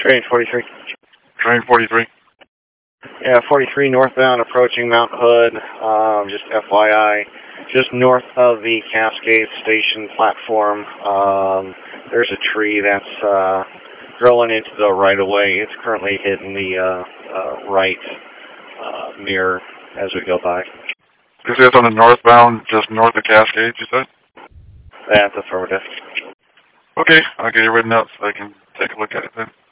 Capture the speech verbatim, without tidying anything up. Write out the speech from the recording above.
Train forty-three. Train forty-three. Yeah, forty-three northbound approaching Mount Hood. Um, just F Y I, just north of the Cascade Station platform. Um, there's a tree that's uh, growing into the right-of-way. It's currently hitting the uh, uh, right uh, mirror as we go by. This is on the northbound, just north of Cascade, you said? That's affirmative. Okay, I'll get it written up so I can take a look at it then.